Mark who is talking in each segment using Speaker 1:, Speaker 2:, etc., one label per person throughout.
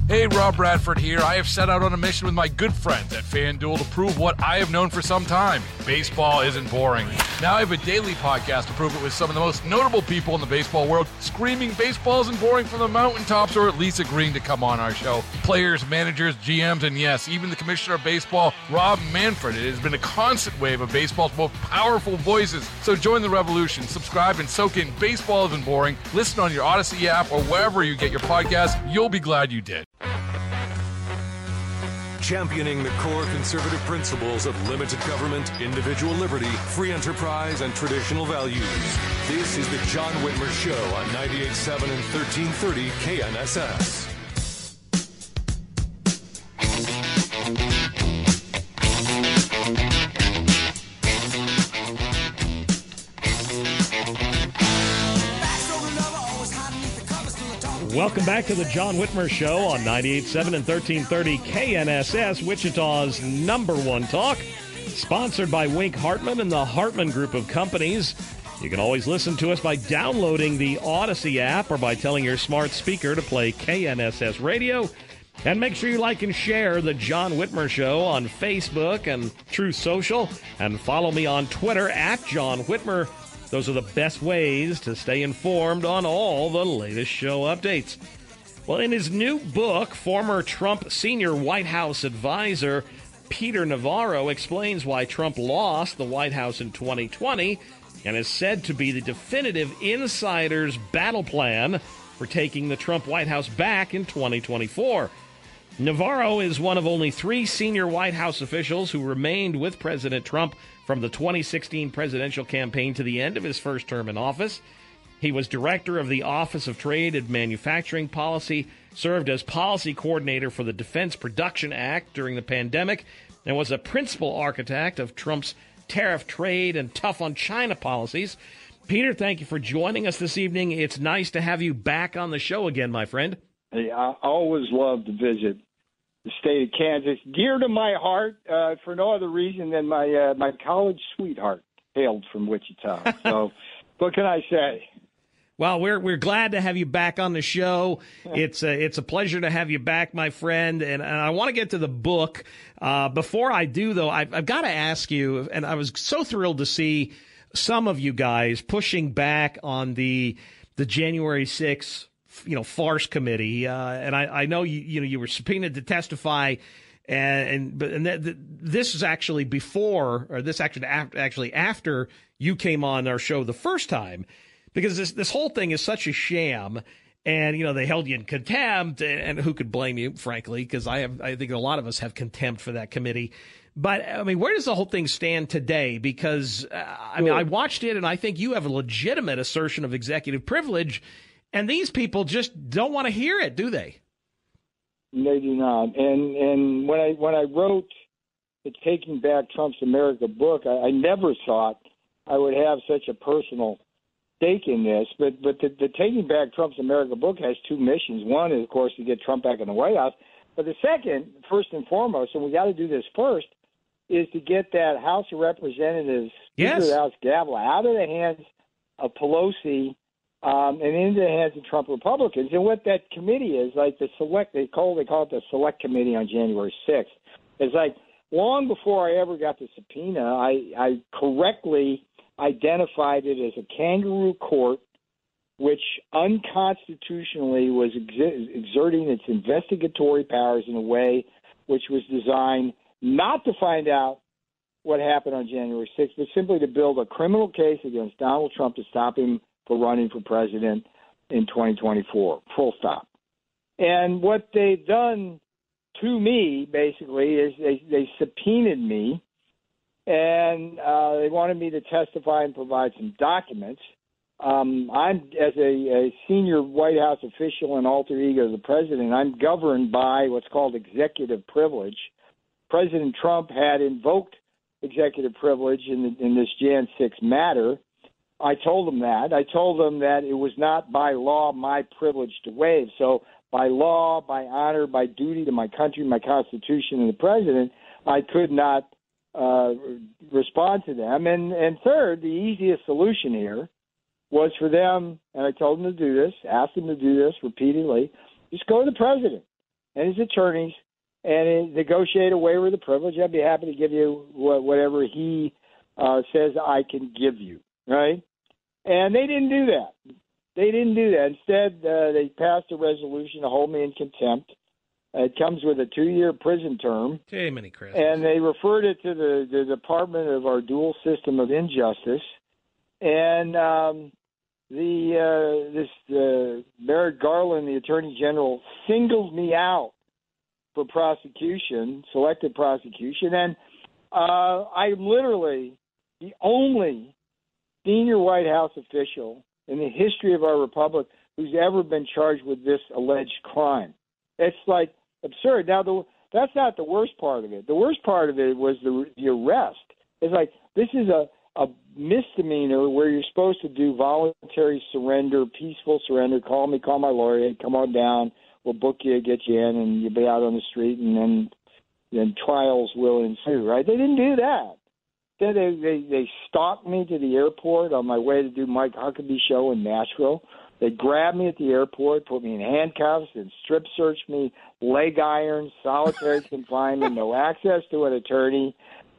Speaker 1: Hey, Rob Bradford here. I have set out on a mission with my good friends at FanDuel to prove what I have known for some time. Baseball isn't boring. Now I have a daily podcast to prove it with some of the most notable people in the baseball world, screaming baseball isn't boring from the mountaintops, or at least agreeing to come on our show. Players, managers, GMs, and yes, even the commissioner of baseball, Rob Manfred. It has been a constant wave of baseball's most powerful voices. So join the revolution. Subscribe and soak in Baseball Isn't Boring. Listen on your Odyssey app or wherever you get your podcasts. You'll be glad you did.
Speaker 2: Championing the core conservative principles of limited government, individual liberty, free enterprise, and traditional values. This is the John Whitmer Show on 98.7 and 1330 KNSS.
Speaker 3: Welcome back to the John Whitmer Show on 98.7 and 1330 KNSS, Wichita's number one talk. Sponsored by Wink Hartman and the Hartman Group of Companies. You can always listen to us by downloading the Odyssey app or by telling your smart speaker to play KNSS Radio. And make sure you like and share the John Whitmer Show on Facebook and Truth Social. And follow me on Twitter at John Whitmer. Those are the best ways to stay informed on all the latest show updates. Well, in his new book, former Trump senior White House advisor Peter Navarro explains why Trump lost the White House in 2020 and is said to be the definitive insider's battle plan for taking the Trump White House back in 2024. Navarro is one of only 3 senior White House officials who remained with President Trump from the 2016 presidential campaign to the end of his first term in office. He was director of the Office of Trade and Manufacturing Policy, served as policy coordinator for the Defense Production Act during the pandemic, and was a principal architect of Trump's tariff, trade, and tough on China policies. Peter, thank you for joining us this evening. It's nice to have you back on the show again, my friend.
Speaker 4: Hey, I always love to visit the state of Kansas, dear to my heart, for no other reason than my college sweetheart hailed from Wichita. So, what can I say?
Speaker 3: Well, we're glad to have you back on the show. It's a pleasure to have you back, my friend. And I want to get to the book. Before I do, though, I've got to ask you. And I was so thrilled to see some of you guys pushing back on the January 6th, farce committee. And I know you were subpoenaed to testify. This is actually before, or this actually after you came on our show the first time. Because this whole thing is such a sham, and they held you in contempt, and who could blame you, frankly? Because I think a lot of us have contempt for that committee. But I mean, where does the whole thing stand today? Because I watched it, and I think you have a legitimate assertion of executive privilege, and these people just don't want to hear it, do they?
Speaker 4: They do not. And when I wrote the Taking Back Trump's America book, I never thought I would have such a personal stake in this, but the Taking Back Trump's America book has 2 missions. One is, of course, to get Trump back in the White House. But the second, first and foremost, and we got to do this first, is to get that House of Representatives, Speaker of the House gavel out of the hands of Pelosi and into the hands of Trump Republicans. And what that committee is, like they call it the Select Committee on January 6th. It's like long before I ever got the subpoena, I correctly identified it as a kangaroo court, which unconstitutionally was exerting its investigatory powers in a way which was designed not to find out what happened on January 6th, but simply to build a criminal case against Donald Trump to stop him from running for president in 2024, full stop. And what they've done to me, basically, is they subpoenaed me, and they wanted me to testify and provide some documents. I'm, as a senior White House official and alter ego of the president, I'm governed by what's called executive privilege. President Trump had invoked executive privilege in this Jan 6 matter. I told him that. I told him that it was not by law my privilege to waive. So by law, by honor, by duty to my country, my Constitution, and the president, I could not respond to them. And third, the easiest solution here was for them, and I told them to do this, asked them to do this repeatedly, just go to the president. and his attorneys and negotiate a waiver of the privilege. I'd be happy to give you whatever he says I can give you, right? And they didn't do that. Instead, they passed a resolution to hold me in contempt. It comes with a 2-year prison term.
Speaker 3: Jiminy Christmas.
Speaker 4: And they referred it to the Department of our dual system of injustice. And Merrick Garland, the Attorney General, singled me out for prosecution, selective prosecution. And I'm literally the only senior White House official in the history of our republic who's ever been charged with this alleged crime. It's like absurd. Now, that's not the worst part of it. The worst part of it was the arrest. It's like this is a misdemeanor where you're supposed to do voluntary surrender, peaceful surrender. Call me, call my lawyer. Hey, come on down. We'll book you, get you in, and you'll be out on the street, and then trials will ensue. Right? They didn't do that. Then they stalked me to the airport on my way to do Mike Huckabee show in Nashville. They grabbed me at the airport, put me in handcuffs, and strip searched me, leg irons, solitary confinement, no access to an attorney.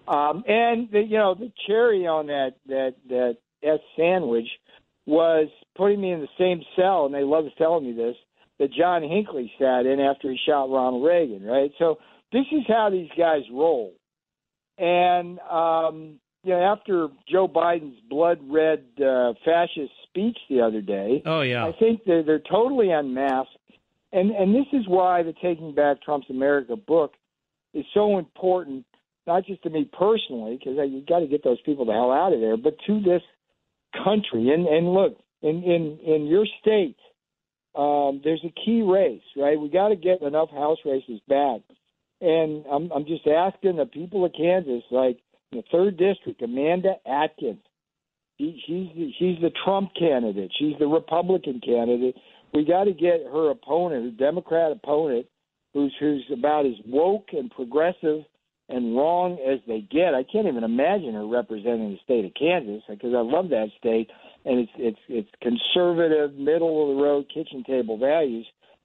Speaker 4: And the cherry on that S sandwich was putting me in the same cell, and they love telling me this, that John Hinckley sat in after he shot Ronald Reagan, right? So this is how these guys roll. And, after Joe Biden's blood-red fascist speech the other day, I think they're totally unmasked. And this is why the Taking Back Trump's America book is so important, not just to me personally, because you got to get those people the hell out of there, but to this country. And look, in your state, there's a key race, right? We got to get enough House races back. And I'm just asking the people of Kansas, like in the 3rd District, Amanda Atkins. She's the Trump candidate. She's the Republican candidate. We got to get her opponent, her Democrat opponent, who's about as woke and progressive and wrong as they get. I can't even imagine her representing the state of Kansas because I love that state, and it's conservative, middle of the road, kitchen table values.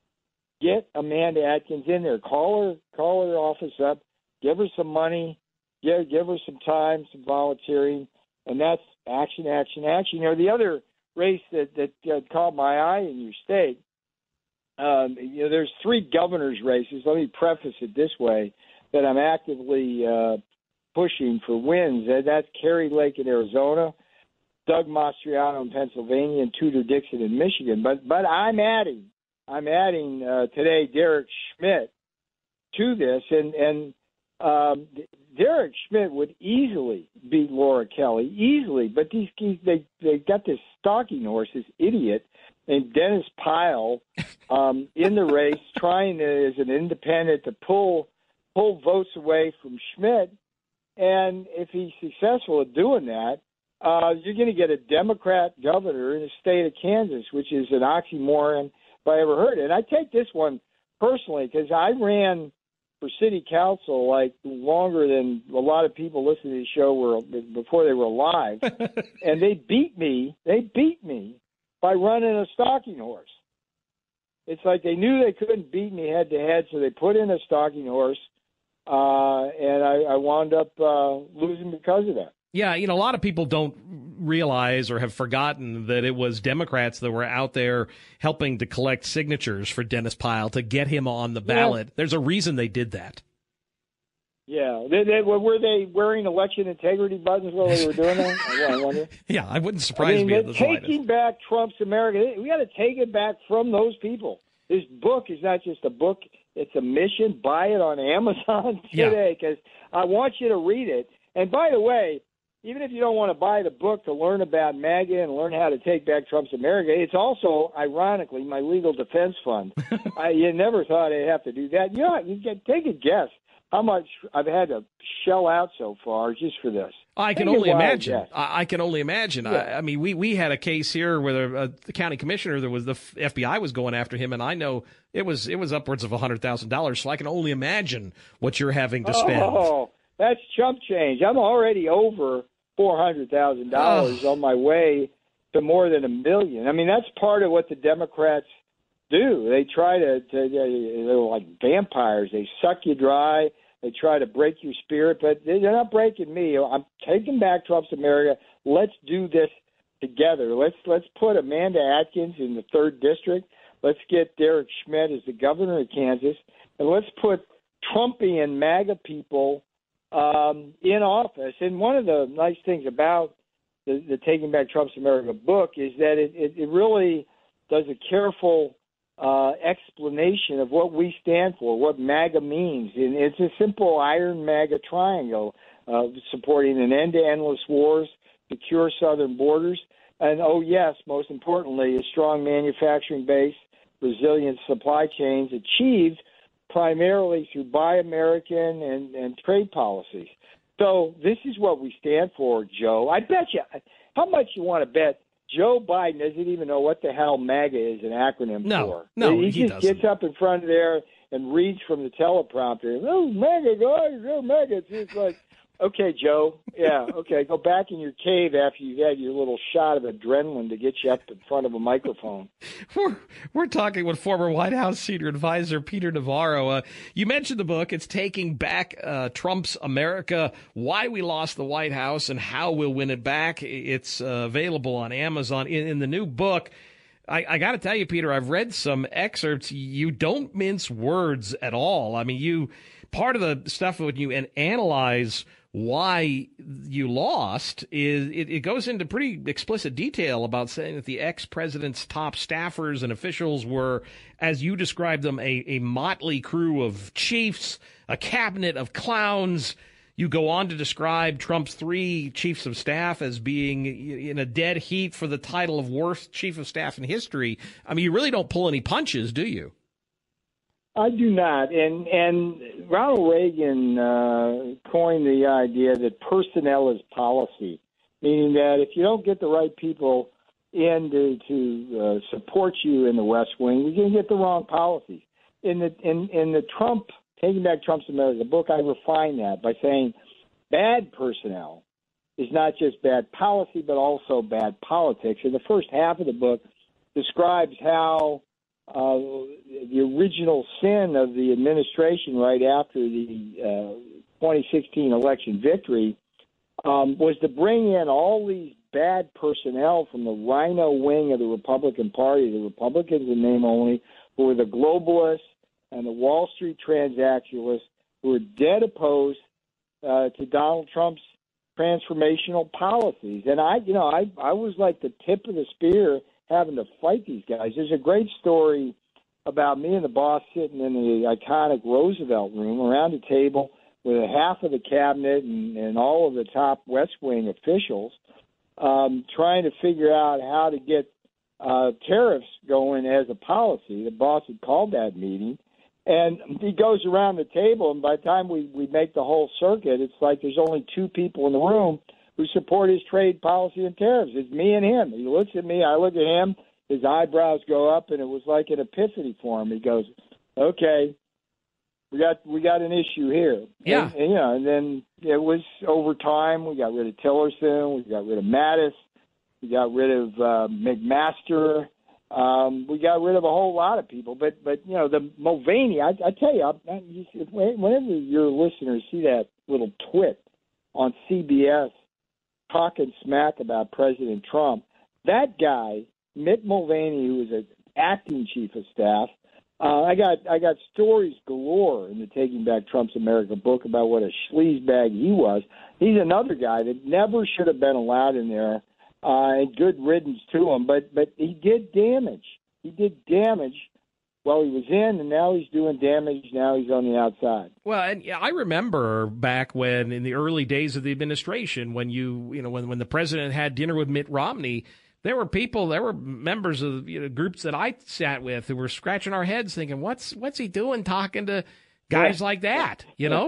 Speaker 4: Get Amanda Atkins in there. Call her office up. Give her some money. Give her some time, some volunteering, and that's action, action, action. The other race that caught my eye in your state, there's 3 governor's races. Let me preface it this way, that I'm actively pushing for wins. That's Kerry Lake in Arizona, Doug Mastriano in Pennsylvania, and Tudor Dixon in Michigan. But I'm adding today Derek Schmidt to this, and Derek Schmidt would easily beat Laura Kelly, easily. But these they got this stalking horse, this idiot named Dennis Pyle, in the race, trying to, as an independent, to pull votes away from Schmidt. And if he's successful at doing that, you're going to get a Democrat governor in the state of Kansas, which is an oxymoron if I ever heard it. And I take this one personally because I ran for city council like longer than a lot of people listening to the show were before they were alive. And they beat me by running a stalking horse. It's like they knew they couldn't beat me head to head, so they put in a stalking horse, and I wound up losing because of that.
Speaker 3: Yeah, a lot of people don't realize or have forgotten that it was Democrats that were out there helping to collect signatures for Dennis Pyle to get him on the ballot. Yeah. There's a reason they did that.
Speaker 4: Yeah. Were they wearing election integrity buttons while they were doing that? I wonder.
Speaker 3: Yeah, I wouldn't surprise me in the slightest.
Speaker 4: Taking back Trump's America, we got to take it back from those people. This book is not just a book. It's a mission. Buy it on Amazon today because I want you to read it. And by the way, even if you don't want to buy the book to learn about MAGA and learn how to take back Trump's America, it's also, ironically, my legal defense fund. You never thought I'd have to do that. Take a guess how much I've had to shell out so far just for this.
Speaker 3: I can only imagine. I can only imagine. Yeah. I mean, we had a case here where the county commissioner, the FBI was going after him, and I know it was upwards of $100,000. So I can only imagine what you're having to spend.
Speaker 4: Oh, that's chump change. I'm already over $400,000 on my way to more than $1 million. I mean, that's part of what the Democrats do. They try they're like vampires. They suck you dry. They try to break your spirit, but they're not breaking me. I'm taking back Trump's America. Let's do this together. Let's put Amanda Atkins in the 3rd District. Let's get Derek Schmidt as the governor of Kansas, and let's put Trumpian MAGA people in office. And one of the nice things about the Taking Back Trump's America book is that it really does a careful explanation of what we stand for, what MAGA means. And it's a simple iron MAGA triangle supporting an end to endless wars, secure southern borders, and, oh, yes, most importantly, a strong manufacturing base, resilient supply chains achieved primarily through Buy American and trade policies. So this is what we stand for, Joe. I bet you – how much you want to bet Joe Biden doesn't even know what the hell MAGA is an acronym for.
Speaker 3: No,
Speaker 4: he just
Speaker 3: doesn't.
Speaker 4: Gets up in front of there and reads from the teleprompter. Oh, MAGA, guys, oh, MAGA. It's just like, okay, Joe, yeah, okay, go back in your cave after you've had your little shot of adrenaline to get you up in front of a microphone.
Speaker 3: We're talking with former White House senior advisor Peter Navarro. You mentioned the book. It's Taking Back Trump's America, Why We Lost the White House and How We'll Win It Back. It's available on Amazon. In the new book, I got to tell you, Peter, I've read some excerpts. You don't mince words at all. I mean, part of the stuff when you analyze why you lost is it goes into pretty explicit detail about saying that the ex-president's top staffers and officials were, as you described them, a motley crew of chiefs, a cabinet of clowns. You go on to describe Trump's 3 chiefs of staff as being in a dead heat for the title of worst chief of staff in history. I mean, you really don't pull any punches, do you?
Speaker 4: I do not. And Ronald Reagan coined the idea that personnel is policy, meaning that if you don't get the right people in to support you in the West Wing, you're going to get the wrong policies. In the Trump, Taking Back Trump's America book, I refine that by saying bad personnel is not just bad policy, but also bad politics. And the first half of the book describes how the original sin of the administration right after the 2016 election victory was to bring in all these bad personnel from the rhino wing of the Republican Party, the Republicans in name only, who were the globalists and the Wall Street transactionalists who were dead opposed to Donald Trump's transformational policies. And I was like the tip of the spear having to fight these guys. There's a great story about me and the boss sitting in the iconic Roosevelt room around a table with half of the cabinet and all of the top West Wing officials trying to figure out how to get tariffs going as a policy. The boss had called that meeting. And he goes around the table, and by the time we make the whole circuit, it's like there's only 2 people in the room who support his trade policy and tariffs. It's me and him. He looks at me, I look at him, his eyebrows go up, and it was like an epiphany for him. He goes, okay, we got an issue here.
Speaker 3: Yeah.
Speaker 4: And then it was over time. We got rid of Tillerson. We got rid of Mattis. We got rid of McMaster. We got rid of a whole lot of people, but the Mulvaney. I tell you, whenever your listeners see that little twit on CBS talking smack about President Trump, that guy Mitt Mulvaney, who was an acting chief of staff, I got stories galore in the Taking Back Trump's America book about what a sleazebag he was. He's another guy that never should have been allowed in there. And good riddance to him, but he did damage. He did damage while he was in, and now he's doing damage. Now he's on the outside.
Speaker 3: Well, and I remember back when, in the early days of the administration, when when the president had dinner with Mitt Romney, there were members of groups that I sat with who were scratching our heads, thinking, "What's he doing talking to guys like that?"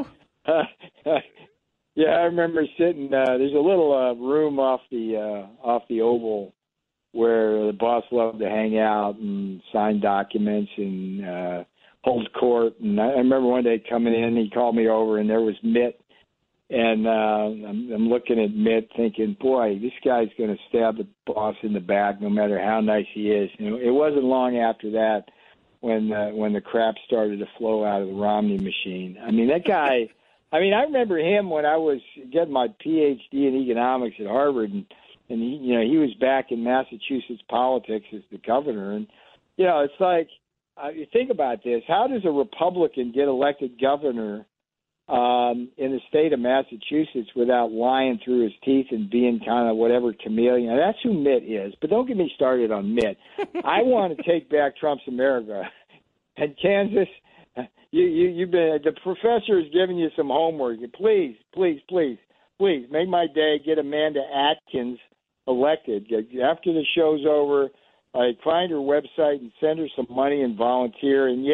Speaker 4: Yeah, I remember sitting. There's a little room off the Oval where the boss loved to hang out and sign documents and hold court. And I remember one day coming in, he called me over, and there was Mitt. And I'm looking at Mitt, thinking, "Boy, this guy's going to stab the boss in the back, no matter how nice he is." It wasn't long after that when the crap started to flow out of the Romney machine. I mean, that guy. I mean, I remember him when I was getting my PhD in economics at Harvard, and he was back in Massachusetts politics as the governor, and it's like you think about this: how does a Republican get elected governor in the state of Massachusetts without lying through his teeth and being kind of whatever chameleon? That's who Mitt is. But don't get me started on Mitt. I want to take back Trump's America, and Kansas. You've been, the professor is giving you some homework. Please make my day. Get Amanda Atkins elected. After the show's over, find her website and send her some money and volunteer. And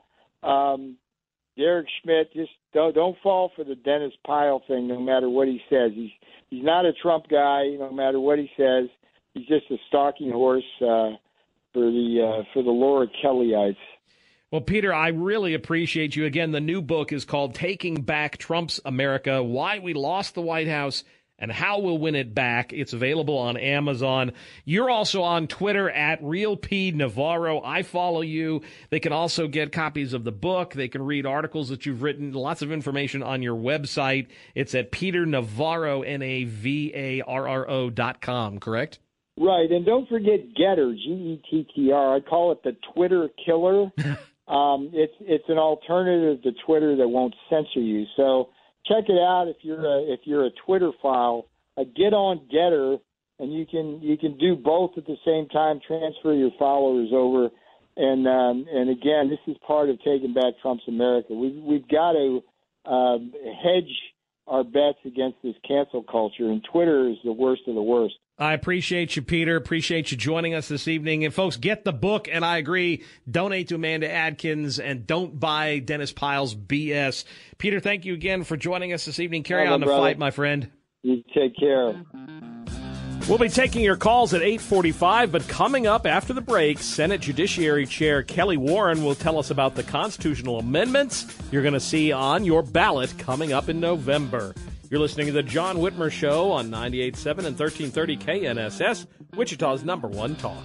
Speaker 4: Derek Schmidt, just don't fall for the Dennis Pyle thing. No matter what he says, he's not a Trump guy. No matter what he says, he's just a stalking horse for the Laura Kellyites.
Speaker 3: Well, Peter, I really appreciate you. Again, the new book is called Taking Back Trump's America, Why We Lost the White House and How We'll Win It Back. It's available on Amazon. You're also on Twitter at RealPNavarro. I follow you. They can also get copies of the book. They can read articles that you've written, lots of information on your website. It's at PeterNavarro, Navarro.com, correct?
Speaker 4: Right, and don't forget Getter, Gettr. I call it the Twitter killer. It's an alternative to Twitter that won't censor you. So check it out if you're a Twitter file. Get on Getter, and you can do both at the same time. Transfer your followers over, and again, this is part of taking back Trump's America. We've got to hedge our bets against this cancel culture, and Twitter is the worst of the worst.
Speaker 3: I appreciate you, Peter. Appreciate you joining us this evening. And, folks, get the book, and I agree, donate to Amanda Atkins, and don't buy Dennis Pyle's BS. Peter, thank you again for joining us this evening. Carry on the fight, my friend.
Speaker 4: You take care.
Speaker 3: We'll be taking your calls at 8:45, but coming up after the break, Senate Judiciary Chair Kelly Warren will tell us about the constitutional amendments you're going to see on your ballot coming up in November. You're listening to The John Whitmer Show on 98.7 and 1330 KNSS, Wichita's #1 talk.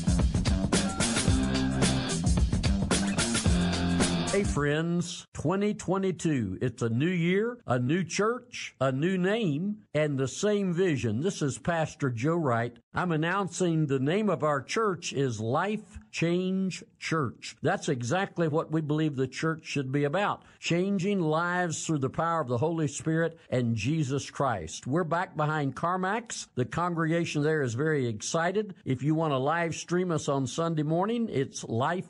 Speaker 5: Hey friends, 2022. It's a new year, a new church, a new name, and the same vision. This is Pastor Joe Wright. I'm announcing the name of our church is Life Change Church. That's exactly what we believe the church should be about. Changing lives through the power of the Holy Spirit and Jesus Christ. We're back behind CarMax. The congregation there is very excited. If you want to live stream us on Sunday morning, it's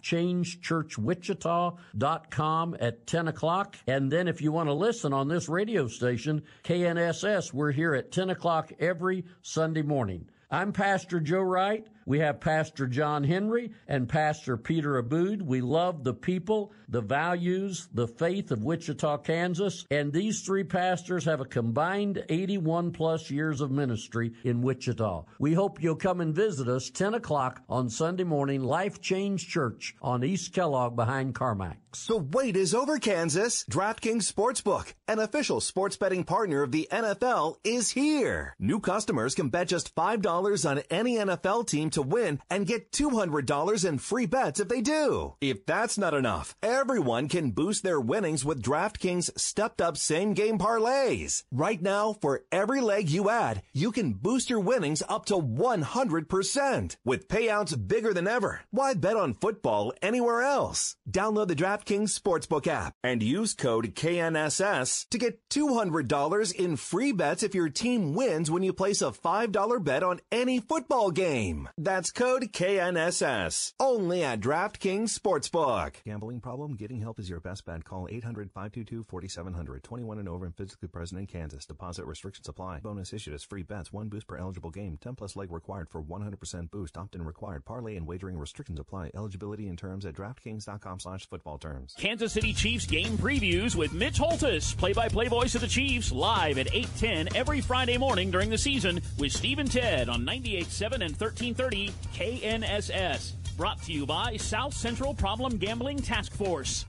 Speaker 5: lifechangechurchwichita.com at 10 o'clock. And then if you want to listen on this radio station, KNSS, we're here at 10 o'clock every Sunday morning. I'm Pastor Joe Wright. We have Pastor John Henry and Pastor Peter Aboud. We love the people, the values, the faith of Wichita, Kansas. And these three pastors have a combined 81-plus years of ministry in Wichita. We hope you'll come and visit us 10 o'clock on Sunday morning, Life Change Church on East Kellogg behind CarMax.
Speaker 6: The wait is over, Kansas. DraftKings Sportsbook, an official sports betting partner of the NFL, is here. New customers can bet just $5 on any NFL team to win and get $200 in free bets if they do. If that's not enough, everyone can boost their winnings with DraftKings stepped-up same-game parlays. Right now, for every leg you add, you can boost your winnings up to 100%. With payouts bigger than ever, why bet on football anywhere else? Download the DraftKings Sportsbook app and use code KNSS to get $200 in free bets if your team wins when you place a $5 bet on any football game. That's code KNSS. Only at DraftKings Sportsbook. Gambling problem? Getting help is your best bet. Call 800-522-4700. 21 and over and physically present in Kansas. Deposit restrictions apply. Bonus issued as free bets. 1 boost per eligible game. 10-plus leg required for 100% boost. Opt-in required. Parlay and wagering restrictions apply. Eligibility and terms at DraftKings.com/football terms.
Speaker 7: Kansas City Chiefs game previews with Mitch Holtis. Play-by-play voice of the Chiefs. Live at 8:10 every Friday morning during the season with Steve and Ted on 98.7 and 1330 KNSS. Brought to you by South Central Problem Gambling Task Force.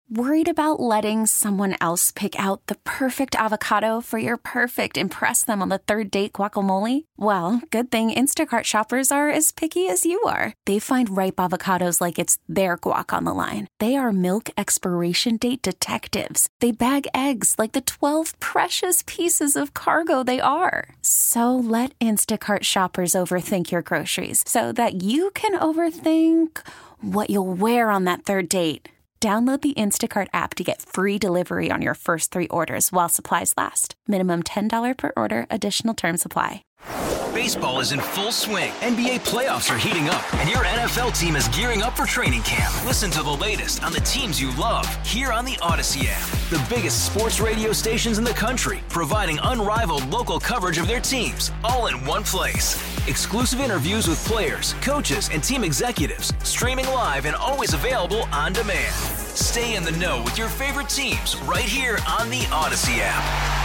Speaker 8: Worried about letting someone else pick out the perfect avocado for your perfect impress them on the third date guacamole? Well, good thing Instacart shoppers are as picky as you are. They find ripe avocados like it's their guac on the line. They are milk expiration date detectives. They bag eggs like the 12 precious pieces of cargo they are. So let Instacart shoppers overthink your groceries so that you can overthink what you'll wear on that third date. Download the Instacart app to get free delivery on your first 3 orders while supplies last. Minimum $10 per order. Additional terms apply.
Speaker 9: Baseball is in full swing. NBA playoffs are heating up, and your NFL team is gearing up for training camp. Listen to the latest on the teams you love here on the Odyssey app. The biggest sports radio stations in the country, providing unrivaled local coverage of their teams, all in one place. Exclusive interviews with players, coaches, and team executives, streaming live and always available on demand. Stay in the know with your favorite teams right here on the Odyssey app.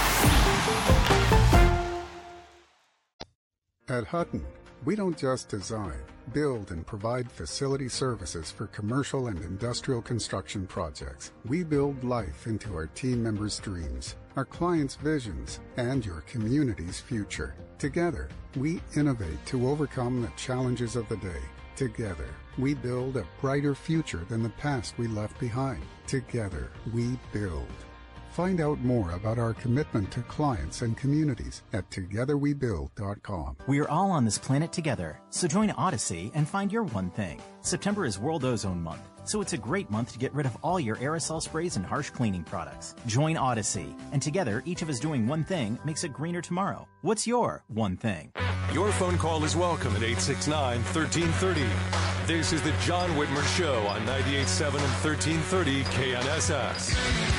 Speaker 10: At Hutton, we don't just design, build, and provide facility services for commercial and industrial construction projects. We build life into our team members' dreams, our clients' visions, and your community's future. Together, we innovate to overcome the challenges of the day. Together, we build a brighter future than the past we left behind. Together, we build. Find out more about our commitment to clients and communities at togetherwebuild.com.
Speaker 11: We are all on this planet together, so join Odyssey and find your one thing. September is World Ozone Month, so it's a great month to get rid of all your aerosol sprays and harsh cleaning products. Join Odyssey, and together, each of us doing one thing makes a greener tomorrow. What's your one thing?
Speaker 2: Your phone call is welcome at 869-1330. This is the John Whitmer Show on 98.7 and 1330 KNSS.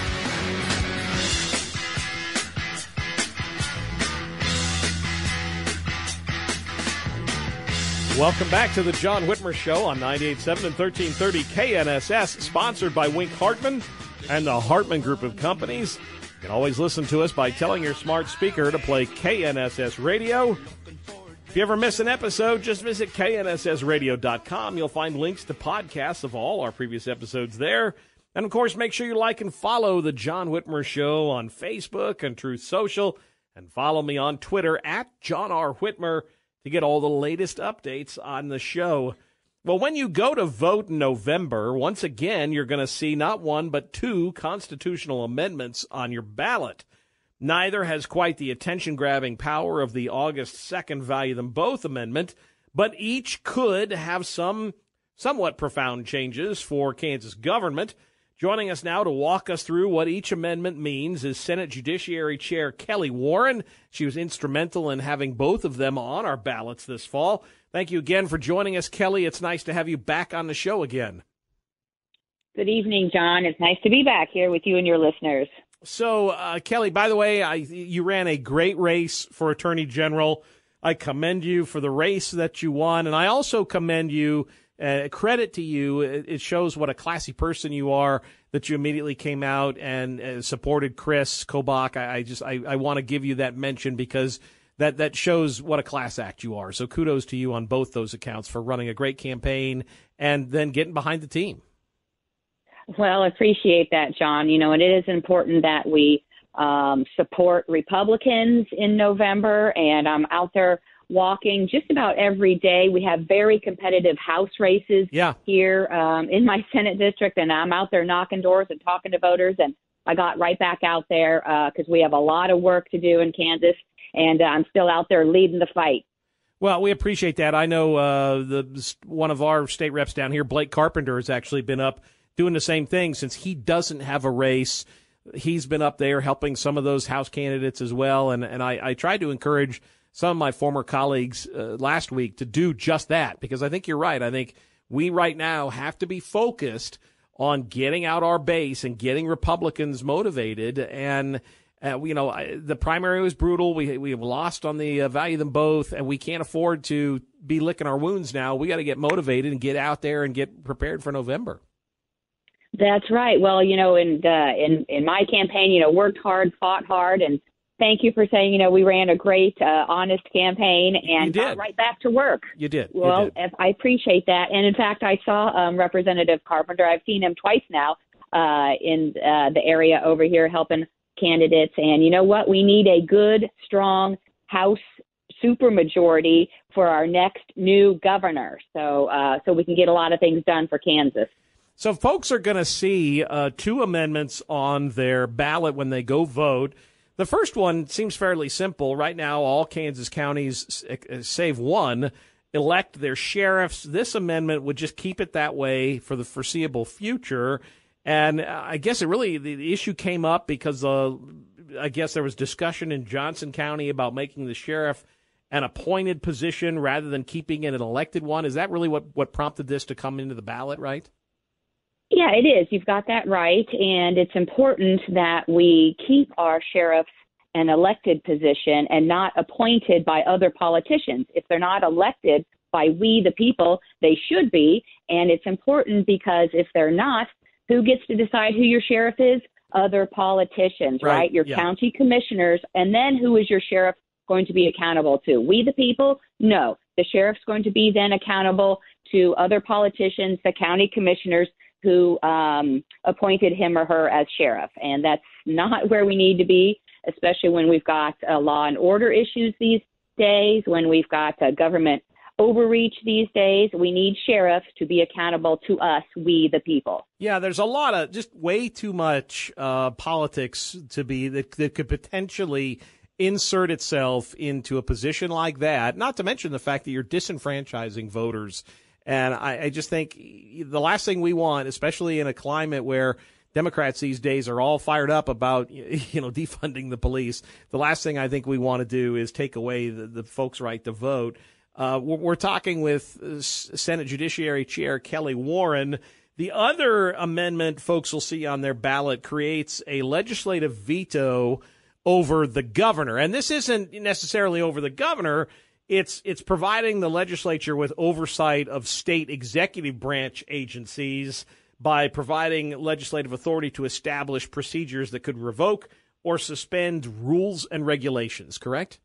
Speaker 3: Welcome back to the John Whitmer Show on 98.7 and 1330 KNSS, sponsored by Wink Hartman and the Hartman Group of Companies. You can always listen to us by telling your smart speaker to play KNSS Radio. If you ever miss an episode, just visit knssradio.com. You'll find links to podcasts of all our previous episodes there. And, of course, make sure you like and follow the John Whitmer Show on Facebook and Truth Social. And follow me on Twitter at John R. Whitmer to get all the latest updates on the show. Well, when you go to vote in November, once again, you're going to see not one but 2 constitutional amendments on your ballot. Neither has quite the attention-grabbing power of the August 2nd Value Them Both amendment, but each could have some somewhat profound changes for Kansas government. Joining us now to walk us through what each amendment means is Senate Judiciary Chair Kelly Warren. She was instrumental in having both of them on our ballots this fall. Thank you again for joining us, Kelly. It's nice to have you back on the show again.
Speaker 12: Good evening, John. It's nice to be back here with you and your listeners.
Speaker 3: So, Kelly, by the way, you ran a great race for Attorney General. I commend you for the race that you won, and I also commend you. Credit to you. It shows what a classy person you are that you immediately came out and supported Chris Kobach. I want to give you that mention because that shows what a class act you are. So kudos to you on both those accounts for running a great campaign and then getting behind the team.
Speaker 12: Well, I appreciate that, John. You know, and it is important that we support Republicans in November, and I'm out there walking just about every day. We have very competitive House races here in my Senate district, and I'm out there knocking doors and talking to voters, and I got right back out there because we have a lot of work to do in Kansas, and I'm still out there leading the fight.
Speaker 3: Well, we appreciate that. I know one of our state reps down here, Blake Carpenter, has actually been up doing the same thing since he doesn't have a race. He's been up there helping some of those House candidates as well, and I tried to encourage some of my former colleagues last week to do just that, because I think you're right. I think we right now have to be focused on getting out our base and getting Republicans motivated. And, the primary was brutal. We have lost on the Value Them Both, and we can't afford to be licking our wounds now. We got to get motivated and get out there and get prepared for November.
Speaker 12: That's right. Well, in my campaign, worked hard, fought hard, and thank you for saying, we ran a great, honest campaign and got right back to work.
Speaker 3: You did.
Speaker 12: Well, I appreciate that. And in fact, I saw Representative Carpenter. I've seen him twice now. in the area over here helping candidates. And you know what? We need a good, strong House supermajority for our next new governor, so we can get a lot of things done for Kansas.
Speaker 3: So folks are going to see two amendments on their ballot when they go vote. The first one seems fairly simple. Right now, all Kansas counties, save one, elect their sheriffs. This amendment would just keep it that way for the foreseeable future. And I guess the issue came up because I guess there was discussion in Johnson County about making the sheriff an appointed position rather than keeping it an elected one. Is that really what prompted this to come into the ballot, right?
Speaker 12: Yeah, it is. You've got that right. And it's important that we keep our sheriffs an elected position and not appointed by other politicians. If they're not elected by we, the people, they should be. And it's important because if they're not, who gets to decide who your sheriff is? Other politicians, right? Your county commissioners. And then who is your sheriff going to be accountable to? We, the people? No. The sheriff's going to be then accountable to other politicians, the county commissioners who appointed him or her as sheriff. And that's not where we need to be, especially when we've got law and order issues these days, when we've got government overreach these days. We need sheriffs to be accountable to us, we the people.
Speaker 3: Yeah, there's a lot of just way too much politics to be that could potentially insert itself into a position like that, not to mention the fact that you're disenfranchising voters. And I just think the last thing we want, especially in a climate where Democrats these days are all fired up about, defunding the police, the last thing I think we want to do is take away the folks' right to vote. We're talking with Senate Judiciary Chair Kelly Warren. The other amendment folks will see on their ballot creates a legislative veto over the governor. And this isn't necessarily over the governor. It's providing the legislature with oversight of state executive branch agencies by providing legislative authority to establish procedures that could revoke or suspend rules and regulations, correct?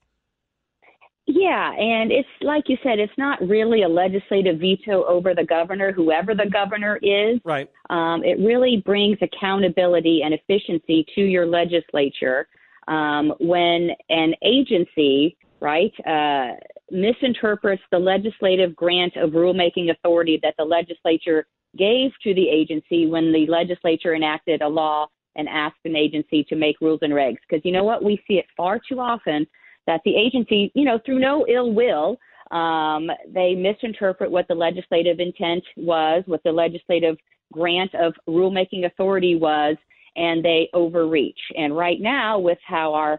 Speaker 12: Yeah, and it's like you said, it's not really a legislative veto over the governor, whoever the governor is.
Speaker 3: Right.
Speaker 12: It really brings accountability and efficiency to your legislature when an agency, right, misinterprets the legislative grant of rulemaking authority that the legislature gave to the agency when the legislature enacted a law and asked an agency to make rules and regs. Because you know what? We see it far too often that the agency, through no ill will, they misinterpret what the legislative intent was, what the legislative grant of rulemaking authority was, and they overreach. And right now, with how our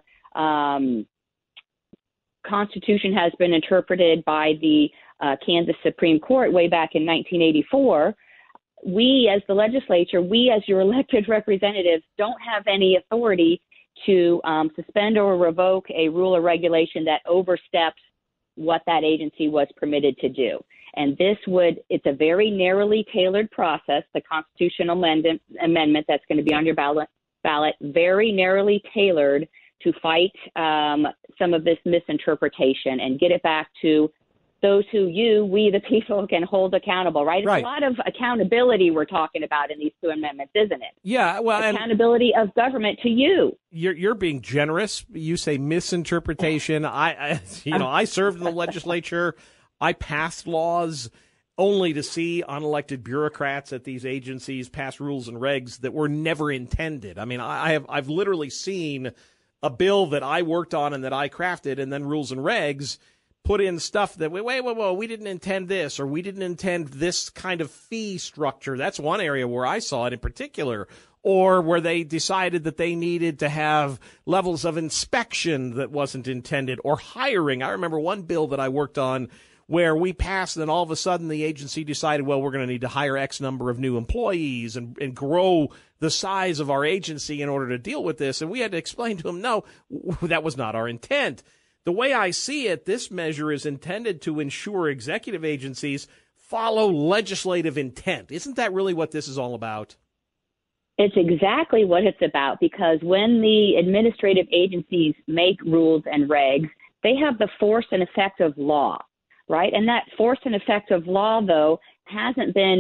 Speaker 12: Constitution has been interpreted by the Kansas Supreme Court way back in 1984, we as the legislature, we as your elected representatives don't have any authority to suspend or revoke a rule or regulation that oversteps what that agency was permitted to do. And it's a very narrowly tailored process, the constitutional amendment that's going to be on your ballot, very narrowly tailored to fight some of this misinterpretation and get it back to those who we the people, can hold accountable, right? It's a lot of accountability we're talking about in these two amendments, isn't it?
Speaker 3: Yeah, well,
Speaker 12: accountability of government to you.
Speaker 3: You're being generous. You say misinterpretation. I served in the legislature. I passed laws only to see unelected bureaucrats at these agencies pass rules and regs that were never intended. I mean, I've literally seen a bill that I worked on and that I crafted, and then rules and regs put in stuff that, we didn't intend this, or we didn't intend this kind of fee structure. That's one area where I saw it in particular. Or where they decided that they needed to have levels of inspection that wasn't intended, or hiring. I remember one bill that I worked on where we passed, and then all of a sudden the agency decided, well, we're going to need to hire X number of new employees and grow the size of our agency in order to deal with this. And we had to explain to them, no, that was not our intent. The way I see it, this measure is intended to ensure executive agencies follow legislative intent. Isn't that really what this is all about?
Speaker 12: It's exactly what it's about, because when the administrative agencies make rules and regs, they have the force and effect of law, right? And that force and effect of law, though, hasn't been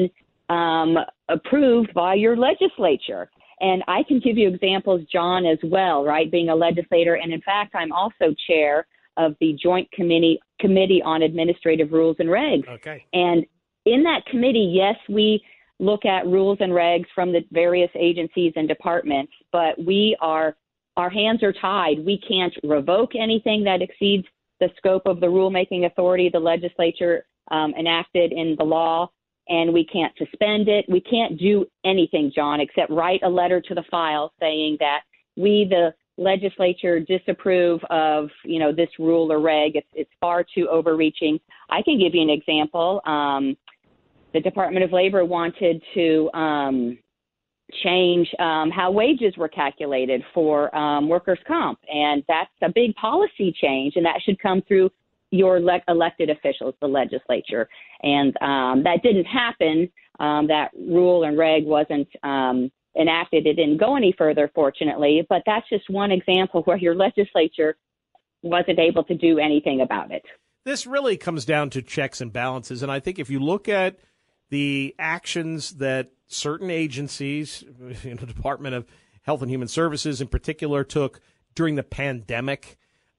Speaker 12: approved by your legislature. And I can give you examples, John, as well, right, being a legislator. And in fact, I'm also chair of the Joint Committee on Administrative Rules and Regs.
Speaker 13: Okay.
Speaker 12: And in that committee, yes, we look at rules and regs from the various agencies and departments, but our hands are tied. We can't revoke anything that exceeds the scope of the rulemaking authority the legislature enacted in the law, and we can't suspend it. We can't do anything, John, except write a letter to the file saying that we, the legislature, disapprove of, this rule or reg. It's far too overreaching. I can give you an example. The Department of Labor wanted to change how wages were calculated for workers' comp, and that's a big policy change, and that should come through your elected officials, the legislature. And that didn't happen. That rule and reg wasn't enacted. It didn't go any further, fortunately, but that's just one example where your legislature wasn't able to do anything about it.
Speaker 13: This really comes down to checks and balances, and I think if you look at the actions that certain agencies, the Department of Health and Human Services in particular, took during the pandemic,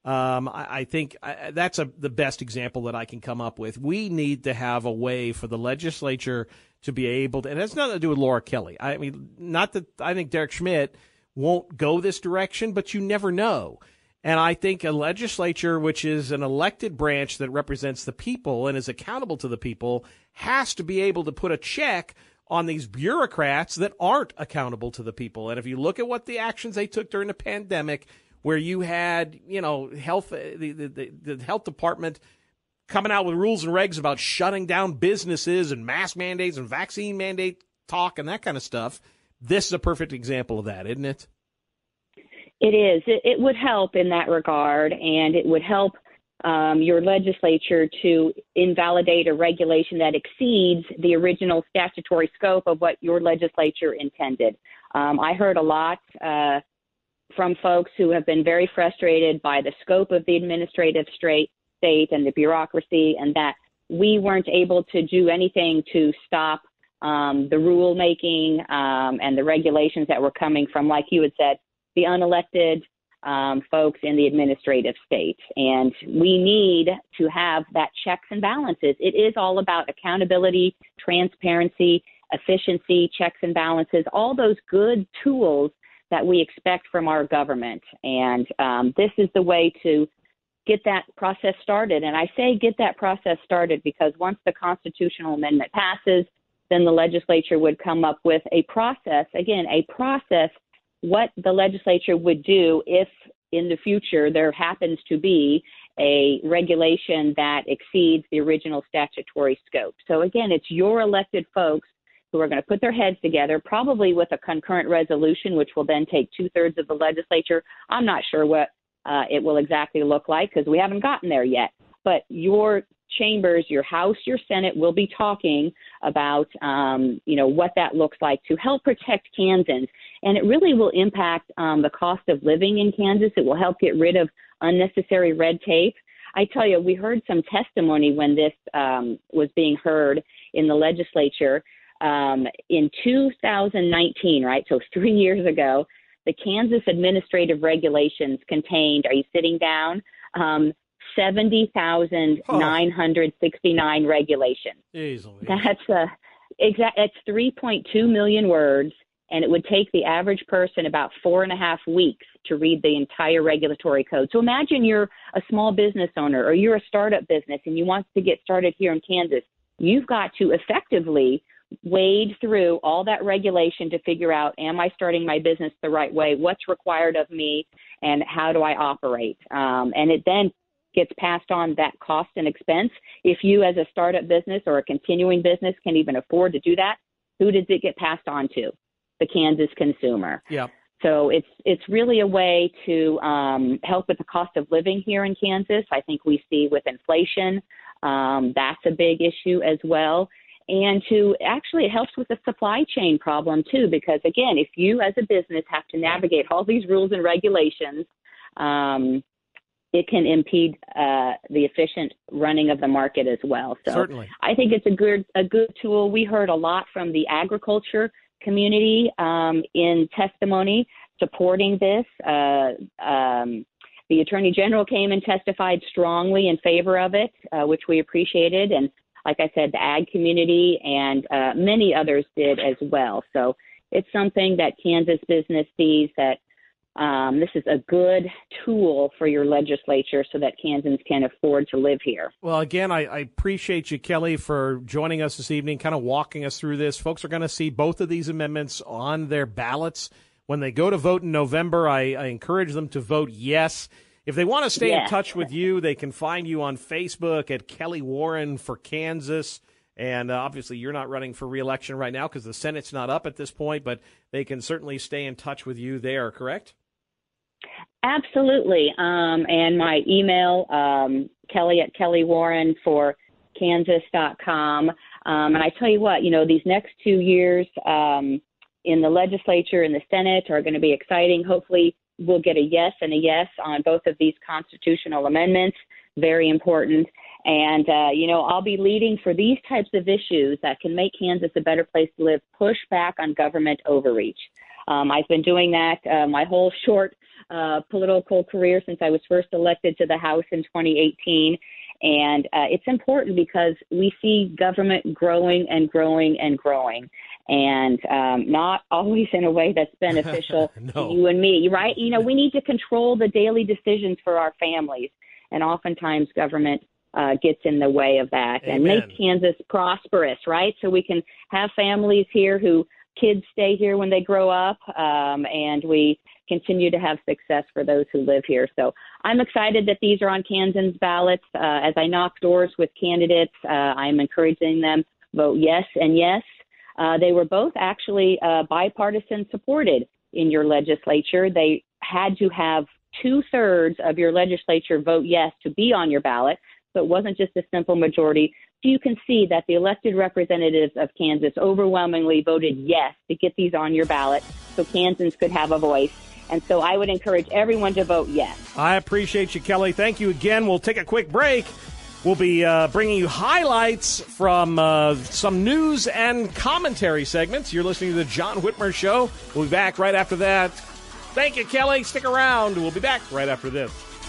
Speaker 13: I think that's the best example that I can come up with. We need to have a way for the legislature to be able to, and it has nothing to do with Laura Kelly. I mean, not that I think Derek Schmidt won't go this direction, but you never know. And I think a legislature, which is an elected branch that represents the people and is accountable to the people, has to be able to put a check on these bureaucrats that aren't accountable to the people. And if you look at what the actions they took during the pandemic, where you had, health, the health department coming out with rules and regs about shutting down businesses and mask mandates and vaccine mandate talk and that kind of stuff, this is a perfect example of that, isn't it?
Speaker 12: It is. It would help in that regard, and it would help your legislature to invalidate a regulation that exceeds the original statutory scope of what your legislature intended. I heard a lot from folks who have been very frustrated by the scope of the administrative state and the bureaucracy, and that we weren't able to do anything to stop the rulemaking and the regulations that were coming from, like you had said, the unelected folks in the administrative state. And we need to have that checks and balances. It is all about accountability, transparency, efficiency, checks and balances, all those good tools that we expect from our government. And this is the way to get that process started. And I say get that process started because once the constitutional amendment passes, then the legislature would come up with a process, what the legislature would do if in the future there happens to be a regulation that exceeds the original statutory scope. So again, it's your elected folks who are going to put their heads together, probably with a concurrent resolution, which will then take 2/3 of the legislature. I'm not sure what it will exactly look like because we haven't gotten there yet. But your chambers, your House, your Senate will be talking about, what that looks like to help protect Kansans. And it really will impact the cost of living in Kansas. It will help get rid of unnecessary red tape. I tell you, we heard some testimony when this was being heard in the legislature in 2019, right? So 3 years ago, the Kansas administrative regulations contained, are you sitting down? 70,969 regulations.
Speaker 13: Easily.
Speaker 12: It's 3.2 million words, and it would take the average person about 4.5 weeks to read the entire regulatory code. So imagine you're a small business owner or you're a startup business and you want to get started here in Kansas. You've got to effectively wade through all that regulation to figure out, am I starting my business the right way? What's required of me and how do I operate? And it then gets passed on that cost and expense. If you as a startup business or a continuing business can even afford to do that, who does it get passed on to? The Kansas consumer.
Speaker 13: Yeah.
Speaker 12: So it's really a way to help with the cost of living here in Kansas. I think we see with inflation, that's a big issue as well. And it helps with the supply chain problem too, because again, if you as a business have to navigate all these rules and regulations, it can impede the efficient running of the market as well. So
Speaker 13: certainly, I
Speaker 12: think it's a good tool. We heard a lot from the agriculture community in testimony supporting this. The Attorney General came and testified strongly in favor of it, which we appreciated. And like I said, the ag community and many others did as well. So it's something that Kansas business sees that this is a good tool for your legislature so that Kansans can afford to live here.
Speaker 13: Well, again, I appreciate you, Kelly, for joining us this evening, kind of walking us through this. Folks are going to see both of these amendments on their ballots. When they go to vote in November, I encourage them to vote yes. If they want to stay in touch with you, they can find you on Facebook at Kelly Warren for Kansas. And obviously, you're not running for re-election right now because the Senate's not up at this point, but they can certainly stay in touch with you there, correct?
Speaker 12: Absolutely. And my email, Kelly at kellywarrenforkansas.com. And I tell you what, these next 2 years in the legislature and the Senate are going to be exciting. Hopefully we'll get a yes and a yes on both of these constitutional amendments. Very important. And, I'll be leading for these types of issues that can make Kansas a better place to live, push back on government overreach. I've been doing that my whole short political career since I was first elected to the House in 2018. And it's important because we see government growing and growing and growing, and not always in a way that's beneficial to you and me, right? We need to control the daily decisions for our families, and oftentimes government gets in the way of that.
Speaker 13: Amen.
Speaker 12: And make Kansas prosperous, right? So we can have families here who kids stay here when they grow up, and we continue to have success for those who live here. So I'm excited that these are on Kansans ballots. As I knock doors with candidates, I'm encouraging them vote yes and yes. They were both actually bipartisan supported in your legislature. They had to have 2/3 of your legislature vote yes to be on your ballot. So it wasn't just a simple majority. So you can see that the elected representatives of Kansas overwhelmingly voted yes to get these on your ballot so Kansans could have a voice. And so I would encourage everyone to vote yes.
Speaker 13: I appreciate you, Kelly. Thank you again. We'll take a quick break. We'll be bringing you highlights from some news and commentary segments. You're listening to the John Whitmer Show. We'll be back right after that. Thank you, Kelly. Stick around. We'll be back right after this.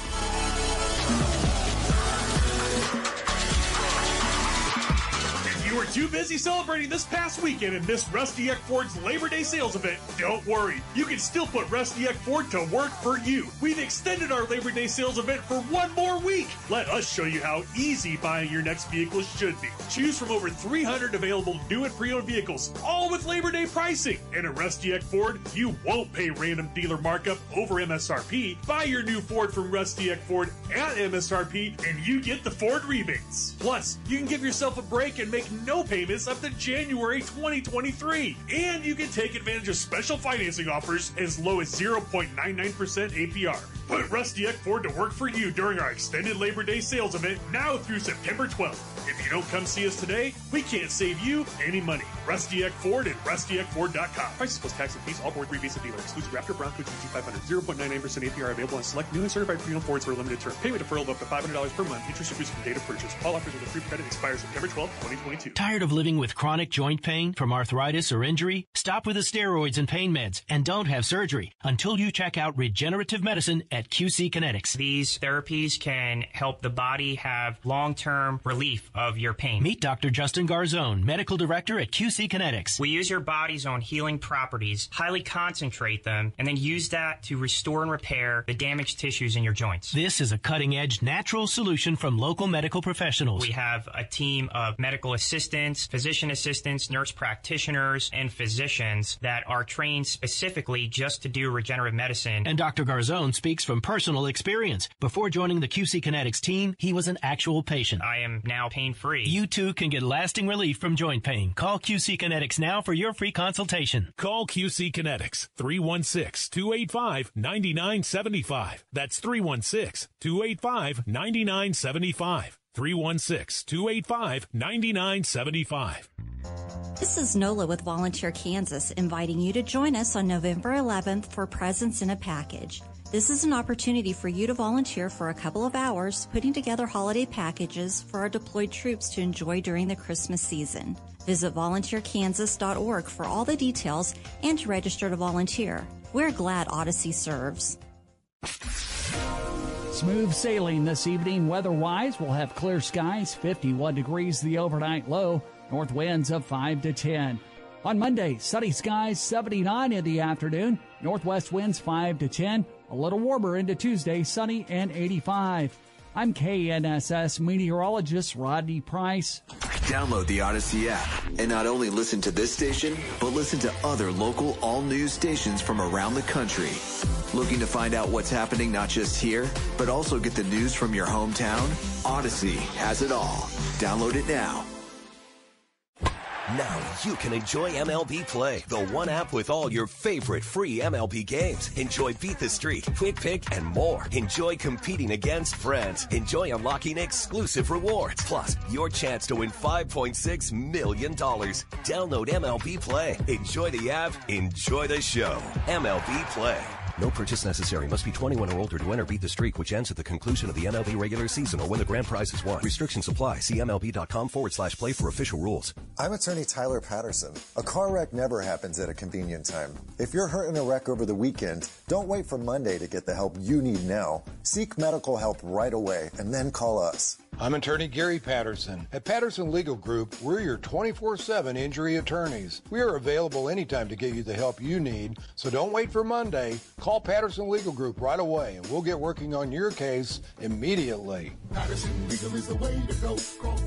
Speaker 14: You were too busy celebrating this past weekend and missed Rusty Eck Ford's Labor Day sales event. Don't worry, you can still put Rusty Eck Ford to work for you. We've extended our Labor Day sales event for one more week. Let us show you how easy buying your next vehicle should be. Choose from over 300 available new and pre-owned vehicles, all with Labor Day pricing. And at Rusty Eck Ford, you won't pay random dealer markup over MSRP. Buy your new Ford from Rusty Eck Ford at MSRP and you get the Ford rebates. Plus, you can give yourself a break and make no payments up to January 2023. And you can take advantage of special financing offers as low as 0.99% APR. Put Rusty Eck Ford to work for you during our extended Labor Day sales event now through September 12th. If you don't come see us today, we can't save you any money. Rusty Eck Ford at rustyeckford.com. Prices plus tax and fees, all board rebates and dealer. Excludes Raptor, Bronco, GT500. 0.99% APR available on select new and certified pre-owned Fords for a limited term. Payment deferral of up to $500 per month. Interest reduced from date of purchase. All offers with a free credit expires September 12th, 2022.
Speaker 15: Tired of living with chronic joint pain from arthritis or injury? Stop with the steroids and pain meds and don't have surgery until you check out regenerative medicine at QC Kinetics.
Speaker 16: These therapies can help the body have long-term relief of your pain.
Speaker 15: Meet Dr. Justin Garzone, medical director at QC Kinetics.
Speaker 16: We use your body's own healing properties, highly concentrate them, and then use that to restore and repair the damaged tissues in your joints.
Speaker 15: This is a cutting-edge natural solution from local medical professionals.
Speaker 16: We have a team of medical assistants, physician assistants, nurse practitioners, and physicians that are trained specifically just to do regenerative medicine.
Speaker 15: And Dr. Garzone speaks from personal experience. Before joining the QC Kinetics team, he was an actual patient.
Speaker 16: I am now pain-free.
Speaker 15: You too can get lasting relief from joint pain. Call QC Kinetics now for your free consultation.
Speaker 17: Call QC Kinetics, 316-285-9975. That's 316-285-9975. 316-285-9975.
Speaker 18: This is Nola with Volunteer Kansas, inviting you to join us on November 11th for Presents in a Package. This is an opportunity for you to volunteer for a couple of hours putting together holiday packages for our deployed troops to enjoy during the Christmas season. Visit volunteerkansas.org for all the details and to register to volunteer. We're glad Odyssey serves.
Speaker 19: Smooth sailing this evening weather-wise. We'll have clear skies, 51 degrees the overnight low, north winds of 5 to 10. On Monday, sunny skies, 79 in the afternoon, northwest winds 5 to 10, a little warmer into Tuesday, sunny and 85. I'm KNSS meteorologist Rodney Price.
Speaker 20: Download the Odyssey app and not only listen to this station, but listen to other local all-news stations from around the country. Looking to find out what's happening not just here, but also get the news from your hometown? Odyssey has it all. Download it now.
Speaker 21: Now you can enjoy MLB Play, the one app with all your favorite free MLB games. Enjoy Beat the Streak, Quick Pick, and more. Enjoy competing against friends. Enjoy unlocking exclusive rewards. Plus, your chance to win $5.6 million. Download MLB Play. Enjoy the app. Enjoy the show. MLB Play. No purchase necessary. Must be 21 or older to enter Beat the Streak, which ends at the conclusion of the MLB regular season or when the grand prize is won. Restrictions apply. See MLB.com/play for official rules.
Speaker 22: I'm attorney Tyler Patterson. A car wreck never happens at a convenient time. If you're hurt in a wreck over the weekend, don't wait for Monday to get the help you need now. Seek medical help right away and then call us.
Speaker 23: I'm attorney Gary Patterson. At Patterson Legal Group, we're your 24/7 injury attorneys. We are available anytime to get you the help you need, so don't wait for Monday. Call Patterson Legal Group right away, and we'll get working on your case immediately.
Speaker 24: Patterson Legal is the way to go. Call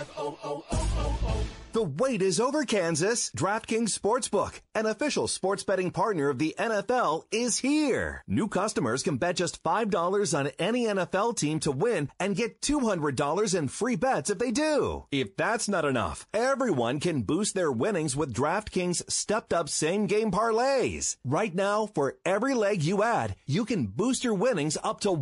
Speaker 24: 550-0000.
Speaker 6: The wait is over, Kansas. DraftKings Sportsbook, an official sports betting partner of the NFL, is here. New customers can bet just $5 on any NFL team to win and get $200 in free bets if they do. If that's not enough, everyone can boost their winnings with DraftKings stepped-up same-game parlays. Right now, for every leg you add, you can boost your winnings up to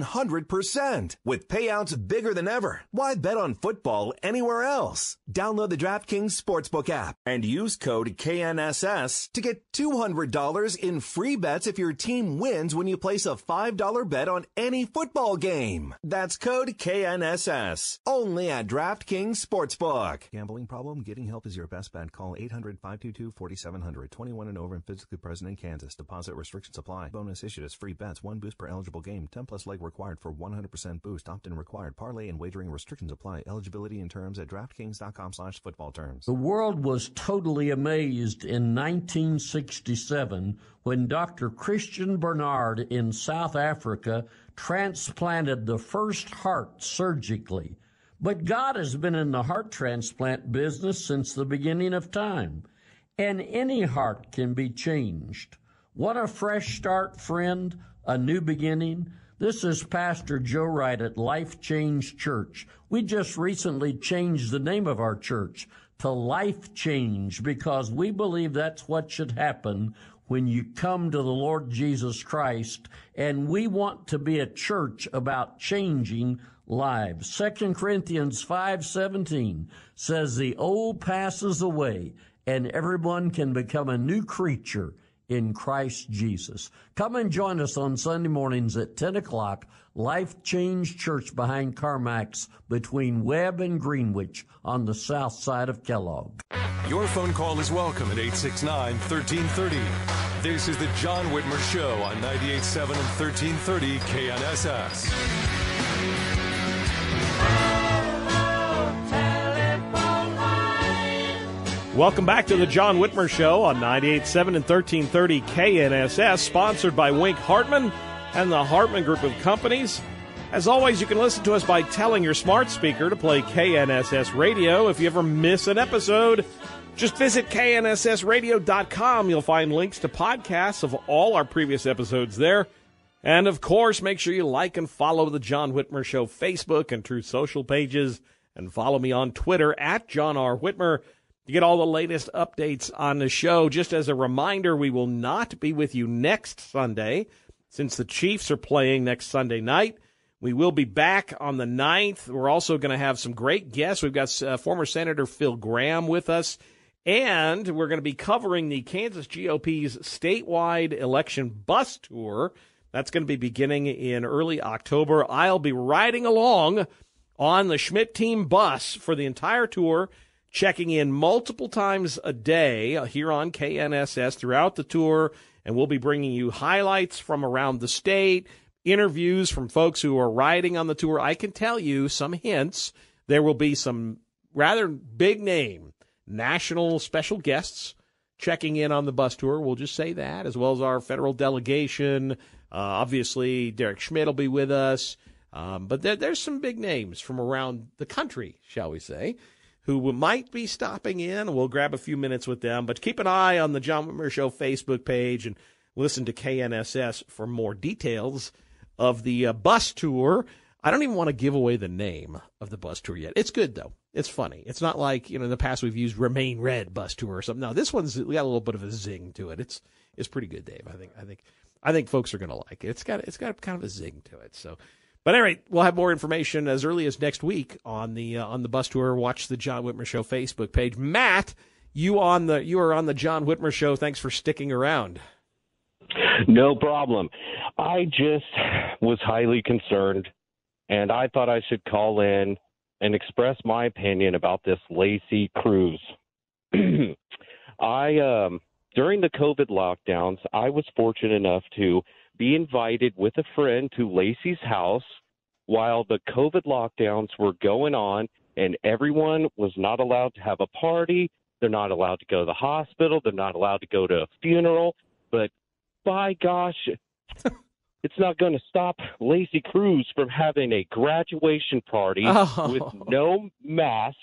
Speaker 6: 100%. With payouts bigger than ever, why bet on football anywhere else? Download the DraftKings Sportsbook app and use code KNSS to get $200 in free bets if your team wins when you place a $5 bet on any football game. That's code KNSS. Only at DraftKings Sportsbook.
Speaker 25: Gambling problem? Getting help is your best bet. Call 800-522-4700. 21 and over and physically present in Kansas. Deposit restrictions apply. Bonus issued as free bets. 1 boost per eligible game. 10 plus leg required for 100% boost. Opt-in required. Parlay and wagering restrictions apply. Eligibility and terms at DraftKings.com/football terms.
Speaker 5: The world was totally amazed in 1967 when Dr. Christian Barnard in South Africa transplanted the first heart surgically. But God has been in the heart transplant business since the beginning of time, and any heart can be changed. Want a fresh start, friend? A new beginning? This is Pastor Joe Wright at Life Change Church. We just recently changed the name of our church to Life Change because we believe that's what should happen when you come to the Lord Jesus Christ, and we want to be a church about changing lives. 2 Corinthians 5:17 says the old passes away and everyone can become a new creature in Christ Jesus. Come and join us on Sunday mornings at 10 o'clock, Life Change Church behind CarMax between Webb and Greenwich on the south side of Kellogg.
Speaker 2: Your phone call is welcome at 869-1330. This is the John Whitmer Show on 98.7 and 1330 KNSS.
Speaker 13: Welcome back to the John Whitmer Show on 98.7 and 1330 KNSS, sponsored by Wink Hartman and the Hartman Group of Companies. As always, you can listen to us by telling your smart speaker to play KNSS Radio. If you ever miss an episode, just visit knssradio.com. You'll find links to podcasts of all our previous episodes there. And, of course, make sure you like and follow the John Whitmer Show Facebook and Truth Social pages, and follow me on Twitter at John R. Whitmer. You get all the latest updates on the show. Just as a reminder, we will not be with you next Sunday since the Chiefs are playing next Sunday night. We will be back on the 9th. We're also going to have some great guests. We've got former Senator Phil Gramm with us, And we're going to be covering the Kansas GOP's statewide election bus tour. That's going to be beginning in early October. I'll be riding along on the Schmidt team bus for the entire tour, checking in multiple times a day here on KNSS throughout the tour. And we'll be bringing you highlights from around the state, interviews from folks who are riding on the tour. I can tell you some hints. There will be some rather big name national special guests checking in on the bus tour. We'll just say that, as well as our federal delegation. Obviously, Derek Schmidt will be with us. But there's some big names from around the country, shall we say, who might be stopping in. We'll grab a few minutes with them. But keep an eye on the John Whitmer Show Facebook page and listen to KNSS for more details of the bus tour. I don't even want to give away the name of the bus tour yet. It's good, though. It's funny. It's not like, in the past we've used Remain Red bus tour or something. No, this one's got a little bit of a zing to it. It's pretty good, Dave. I think folks are going to like it. It's got kind of a zing to it. So, but anyway, we'll have more information as early as next week on the bus tour. Watch the John Whitmer Show Facebook page. Matt, you are on the John Whitmer Show. Thanks for sticking around.
Speaker 1: No problem. I just was highly concerned, and I thought I should call in and express my opinion about this Lacey Cruz. During the COVID lockdowns, I was fortunate enough to be invited with a friend to Lacey's house while the COVID lockdowns were going on, and everyone was not allowed to have a party. They're not allowed to go to the hospital. They're not allowed to go to a funeral. But by gosh, it's not going to stop Lacey Cruz from having a graduation party with no mask,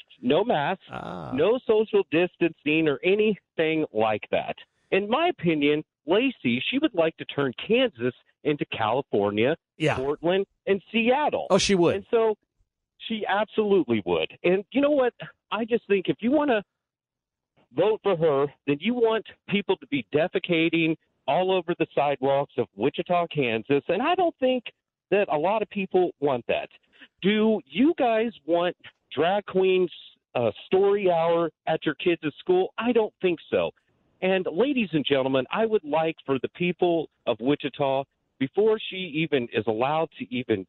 Speaker 1: no social distancing or anything like that. In my opinion, Lacey, she would like to turn Kansas into California, Portland, and Seattle.
Speaker 13: Oh, she would.
Speaker 1: And so she absolutely would. And you know what? I just think if you want to vote for her, then you want people to be defecating all over the sidewalks of Wichita, Kansas, and I don't think that a lot of people want that. Do you guys want drag queens story hour at your kids' school? I don't think so. And ladies and gentlemen, I would like for the people of Wichita, before she even is allowed to even,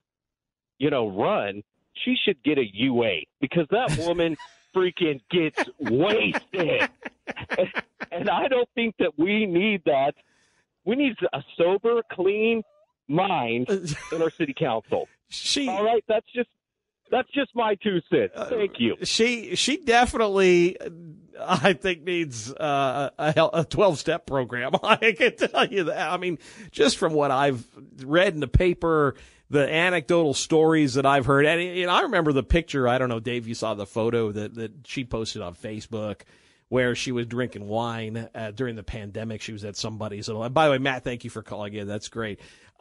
Speaker 1: run, she should get a UA, because that woman freaking gets wasted. And I don't think that we need that. We need a sober, clean mind in our city council. All right, that's just my 2 cents. Thank you.
Speaker 13: She definitely, I think, needs a 12-step program. I can tell you that. I mean, just from what I've read in the paper, the anecdotal stories that I've heard, and I remember the picture. I don't know, Dave, you saw the photo that she posted on Facebook, where she was drinking wine during the pandemic. She was at somebody's. And by the way, Matt, thank you for calling in. That's great.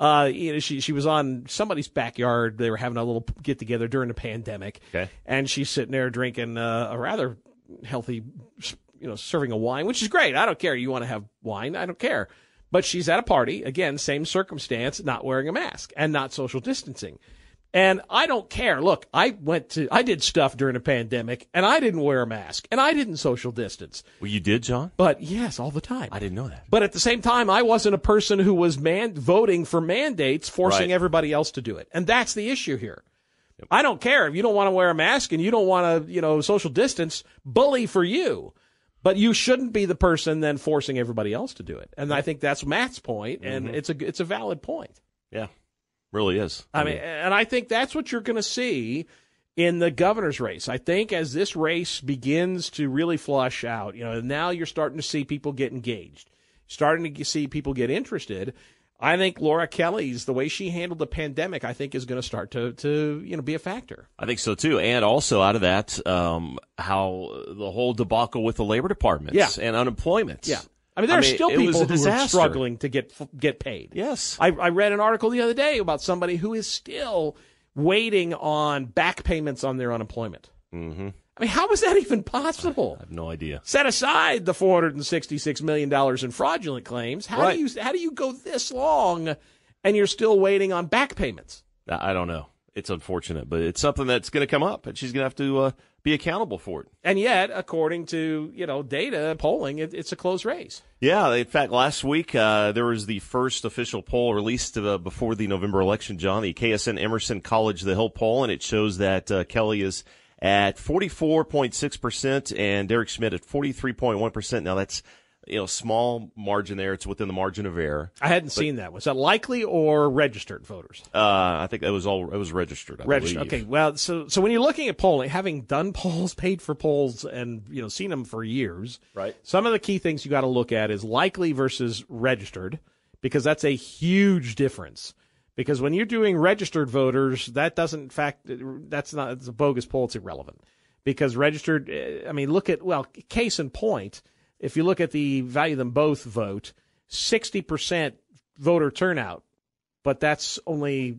Speaker 13: She was on somebody's backyard. They were having a little get together during the pandemic. Okay. And she's sitting there drinking a rather healthy, serving of wine, which is great. I don't care. You want to have wine? I don't care. But she's at a party. Again, same circumstance, not wearing a mask and not social distancing. And I don't care. Look, I did stuff during the pandemic, and I didn't wear a mask, and I didn't social distance.
Speaker 4: Well, you did, John?
Speaker 13: But yes, all the time.
Speaker 4: I didn't know that.
Speaker 13: But at the same time, I wasn't a person who was voting for mandates, forcing everybody else to do it. And that's the issue here. Yep. I don't care if you don't want to wear a mask and you don't want to, social distance, bully for you. But you shouldn't be the person then forcing everybody else to do it. And I think that's Matt's point, and it's a valid point.
Speaker 4: Yeah. Really is.
Speaker 13: I mean, and I think that's what you're going to see in the governor's race. I think as this race begins to really flush out, now you're starting to see people get engaged, starting to see people get interested. I think Laura Kelly's, the way she handled the pandemic, I think is going to start to be a factor.
Speaker 4: I think so too. And also out of that, how the whole debacle with the labor departments and unemployment.
Speaker 13: Yeah. I mean, there are still people who are struggling to get paid.
Speaker 4: Yes.
Speaker 13: I read an article the other day about somebody who is still waiting on back payments on their unemployment.
Speaker 4: Mm-hmm.
Speaker 13: I mean, how is that even possible?
Speaker 4: I have no idea.
Speaker 13: Set aside the $466 million in fraudulent claims. How do you go this long and you're still waiting on back payments?
Speaker 4: I don't know. It's unfortunate, but it's something that's going to come up, and she's going to have to be accountable for it.
Speaker 13: And yet, according to data and polling, it's a close race.
Speaker 4: Yeah, in fact, last week there was the first official poll released before the November election, John, the KSN Emerson College The Hill poll, and it shows that Kelly is at 44.6% and Derek Schmidt at 43.1%. Now that's small margin there. It's within the margin of error.
Speaker 13: I hadn't seen that. Was that likely or registered voters?
Speaker 4: I think it was registered.
Speaker 13: Registered. Okay. Well, so when you're looking at polling, having done polls, paid for polls, and seen them for years,
Speaker 4: right? Some
Speaker 13: of the key things you got to look at is likely versus registered, because that's a huge difference. Because when you're doing registered voters, it's a bogus poll. It's irrelevant because registered. Case in point. If you look at the value of them both vote, 60% voter turnout, but that's only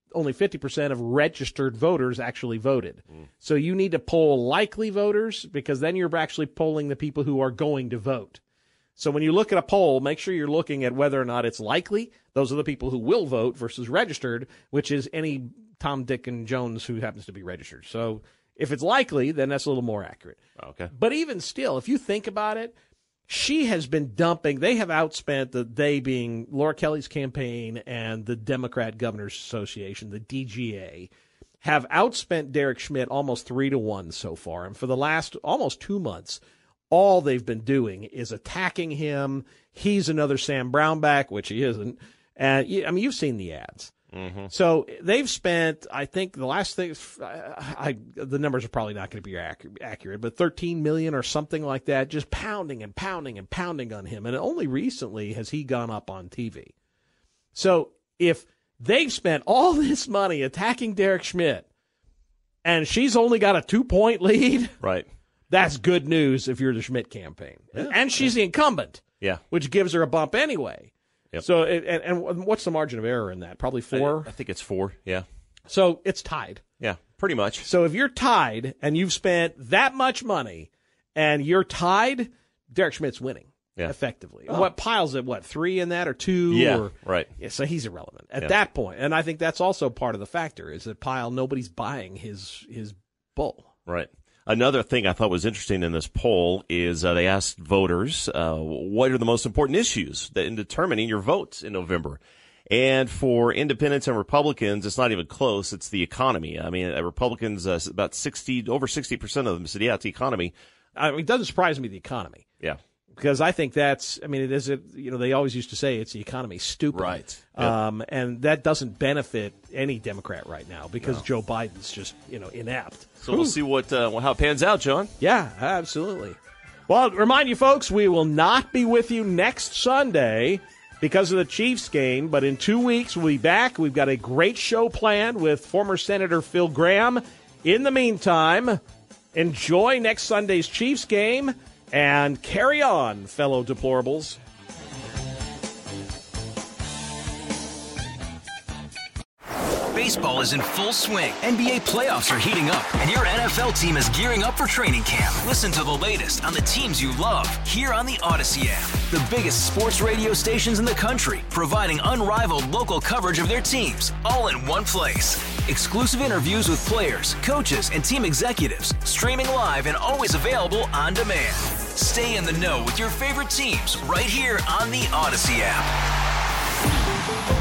Speaker 13: 50% of registered voters actually voted. So you need to poll likely voters because then you're actually polling the people who are going to vote. So when you look at a poll, make sure you're looking at whether or not it's likely. Those are the people who will vote versus registered, which is any Tom, Dick, and Jones who happens to be registered. So if it's likely, then that's a little more accurate.
Speaker 4: Okay.
Speaker 13: But even still, if you think about it, she has been dumping. They have outspent, they being Laura Kelly's campaign and the Democrat Governors Association, the DGA, have outspent Derek Schmidt almost 3-1 so far. And for the last almost 2 months, all they've been doing is attacking him. He's another Sam Brownback, which he isn't. And you've seen the ads.
Speaker 4: Mm-hmm.
Speaker 13: So they've spent, I think the last thing, the numbers are probably not going to be accurate, but $13 million or something like that, just pounding and pounding and pounding on him. And only recently has he gone up on TV. So if they've spent all this money attacking Derek Schmidt and she's only got a 2-point lead,
Speaker 4: right?
Speaker 13: That's good news if you're the Schmidt campaign. Yeah. And she's the incumbent, which gives her a bump anyway.
Speaker 4: Yep.
Speaker 13: So, and what's the margin of error in that? Probably 4?
Speaker 4: I think it's 4, yeah.
Speaker 13: So it's tied.
Speaker 4: Yeah, pretty much.
Speaker 13: So if you're tied and you've spent that much money and you're tied, Derek Schmidt's winning effectively.
Speaker 4: Oh.
Speaker 13: What Pyle's at, 3 in that or 2?
Speaker 4: Yeah, right.
Speaker 13: Yeah, so he's irrelevant at that point. And I think that's also part of the factor is that Pyle, nobody's buying his bull.
Speaker 4: Right. Another thing I thought was interesting in this poll is they asked voters what are the most important issues in determining your votes in November. And for independents and Republicans, it's not even close. It's the economy. I mean, Republicans, over 60% of them said, it's the economy.
Speaker 13: It doesn't surprise me, the economy.
Speaker 4: Yeah.
Speaker 13: Because I think it is, they always used to say it's the economy stupid.
Speaker 4: Right. Yep.
Speaker 13: And that doesn't benefit any Democrat right now because Joe Biden's just, inept.
Speaker 4: So we'll see how it pans out, John.
Speaker 13: Yeah, absolutely. Well, remind you folks, we will not be with you next Sunday because of the Chiefs game, but in 2 weeks we'll be back. We've got a great show planned with former Senator Phil Gramm. In the meantime, enjoy next Sunday's Chiefs game. And carry on, fellow deplorables.
Speaker 7: Baseball is in full swing. NBA playoffs are heating up, and your NFL team is gearing up for training camp. Listen to the latest on the teams you love here on the Odyssey app. The biggest sports radio stations in the country, providing unrivaled local coverage of their teams, all in one place. Exclusive interviews with players, coaches, and team executives, streaming live and always available on demand. Stay in the know with your favorite teams right here on the Odyssey app.